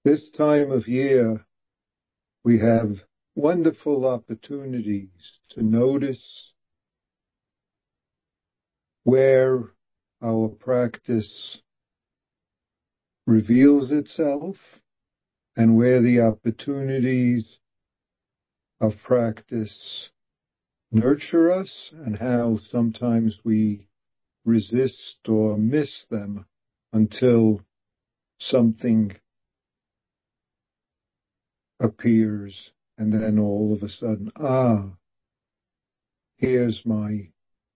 This time of year, we have wonderful opportunities to notice where our practice reveals itself and where the opportunities of practice nurture us, and how sometimes we resist or miss them until something appears, and then all of a sudden, here's my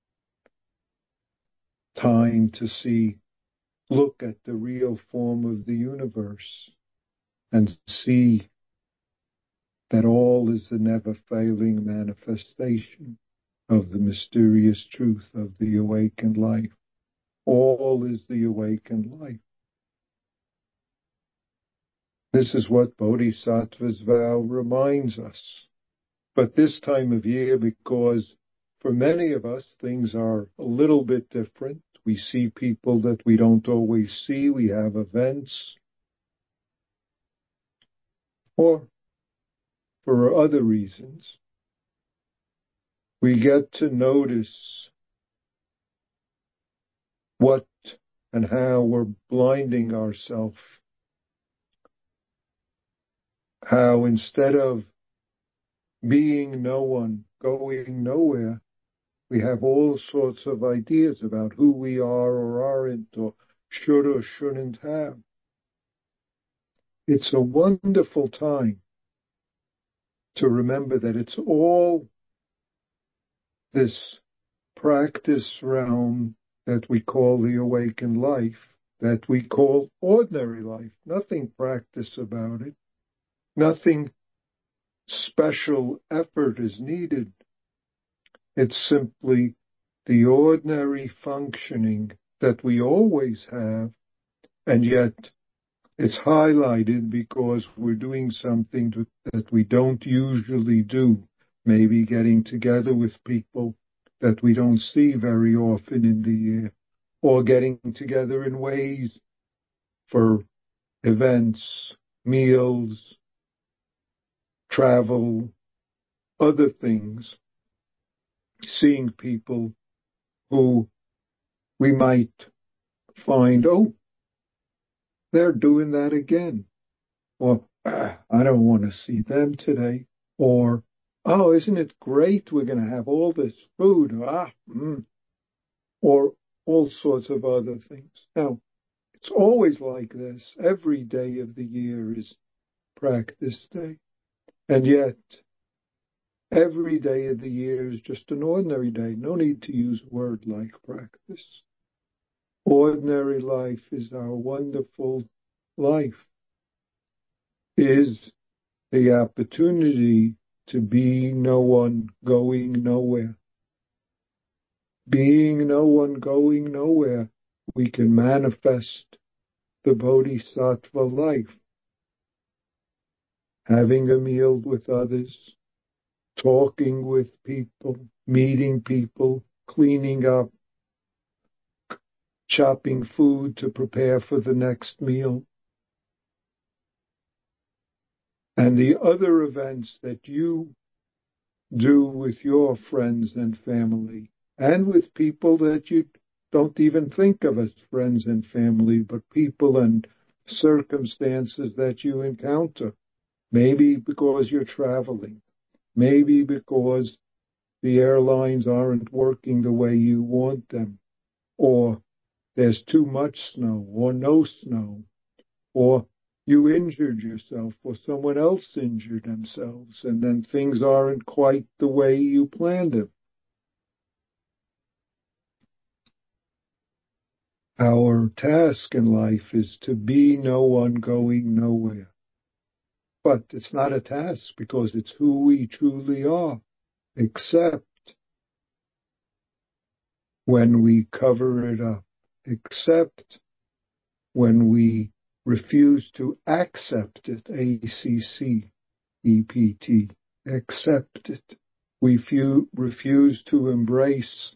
time to look at the real form of the universe and see that all is the never-failing manifestation of the mysterious truth of the awakened life. All is the awakened life. This is what Bodhisattva's vow reminds us. But this time of year, because for many of us things are a little bit different, we see people that we don't always see, we have events, or for other reasons, we get to notice what and how we're blinding ourselves. How instead of being no one, going nowhere, we have all sorts of ideas about who we are or aren't, or should or shouldn't have. It's a wonderful time to remember that it's all this practice realm that we call the awakened life, that we call ordinary life. Nothing practice about it. Nothing special effort is needed. It's simply the ordinary functioning that we always have, and yet it's highlighted because we're doing something that we don't usually do. Maybe getting together with people that we don't see very often in the year, or getting together in ways for events, meals, travel, other things, seeing people who we might find, they're doing that again. Or, I don't want to see them today. Or, isn't it great? We're going to have all this food. Or all sorts of other things. Now, it's always like this. Every day of the year is practice day. And yet, every day of the year is just an ordinary day. No need to use a word like practice. Ordinary life is our wonderful life, is the opportunity to be no one, going nowhere. Being no one, going nowhere, we can manifest the Bodhisattva life. Having a meal with others, talking with people, meeting people, cleaning up, chopping food to prepare for the next meal. And the other events that you do with your friends and family, and with people that you don't even think of as friends and family, but people and circumstances that you encounter. Maybe because you're traveling. Maybe because the airlines aren't working the way you want them. Or there's too much snow, or no snow. Or you injured yourself, or someone else injured themselves, and then things aren't quite the way you planned them. Our task in life is to be no one, going nowhere. But it's not a task because it's who we truly are, except when we cover it up, except when we refuse to accept it, ACCEPT, accept it. We refuse to embrace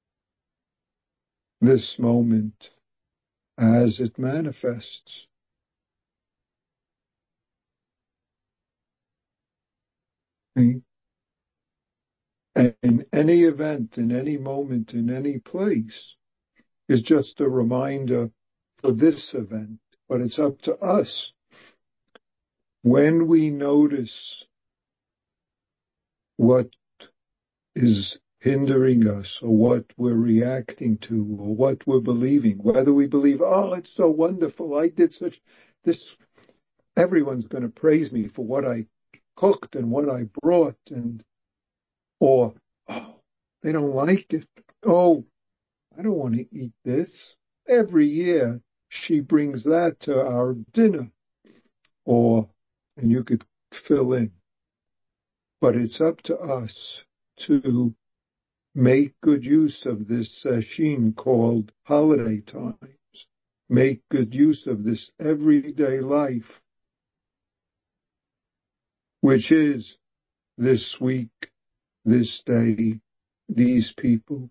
this moment as it manifests. And in any event, in any moment, in any place, is just a reminder for this event. But it's up to us. When we notice what is hindering us, or what we're reacting to, or what we're believing, whether we believe, oh, it's so wonderful, I did such this, everyone's going to praise me for what I cooked and what I brought, or, oh, they don't like it. Oh, I don't want to eat this. Every year she brings that to our dinner. And you could fill in. But it's up to us to make good use of this session called holiday times. Make good use of this everyday life, which is this week, this day, these people.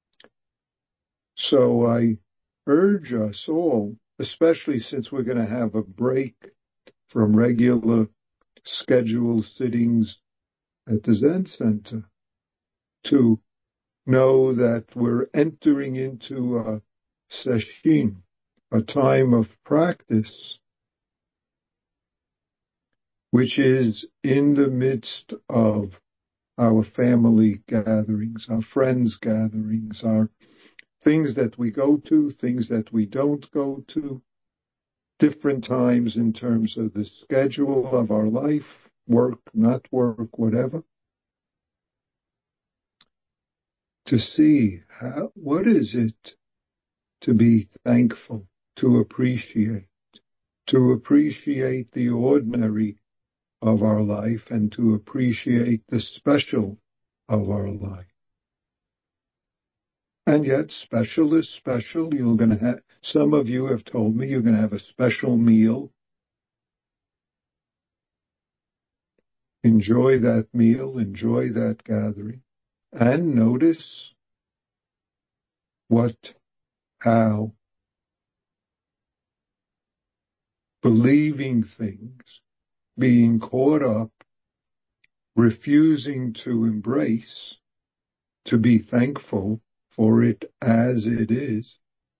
So I urge us all, especially since we're going to have a break from regular scheduled sittings at the Zen Center, to know that we're entering into a session, a time of practice, which is in the midst of our family gatherings, our friends gatherings, our things that we go to, things that we don't go to, different times in terms of the schedule of our life, work, not work, whatever. To see what is it to be thankful, to appreciate the ordinary of our life, and to appreciate the special of our life. And yet special is special. Some of you have told me you're going to have a special meal. Enjoy that meal, enjoy that gathering, and notice how believing things, being caught up, refusing to embrace, to be thankful for it as it is,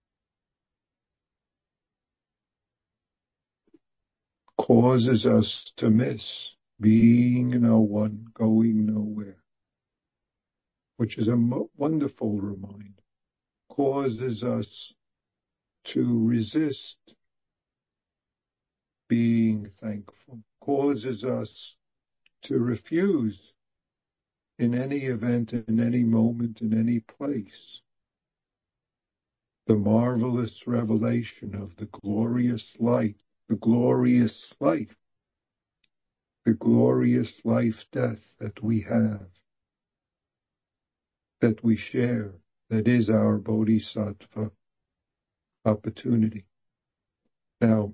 causes us to miss being no one, going nowhere, which is a wonderful reminder. Causes us to resist being thankful, causes us to refuse in any event, in any moment, in any place, the marvelous revelation of the glorious light, the glorious life, the glorious life-death that we have, that we share, that is our bodhisattva opportunity. Now,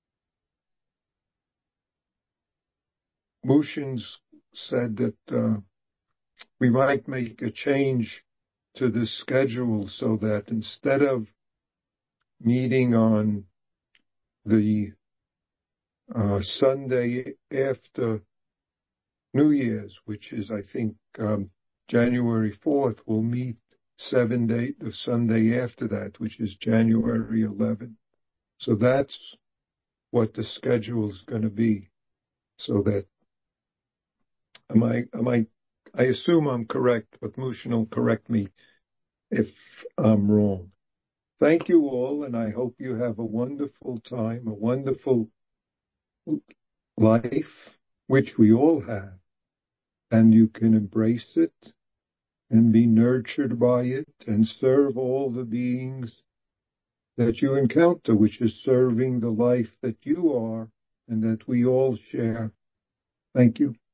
Mushin's said that we might make a change to the schedule so that instead of meeting on the Sunday after New Year's, which is, I think, January 4th, we'll meet the Sunday after that, which is January 11th. So that's what the schedule is going to be. So that I assume I'm correct, but Mushin will correct me if I'm wrong. Thank you all, and I hope you have a wonderful time, a wonderful life, which we all have, and you can embrace it and be nurtured by it and serve all the beings that you encounter, which is serving the life that you are and that we all share. Thank you.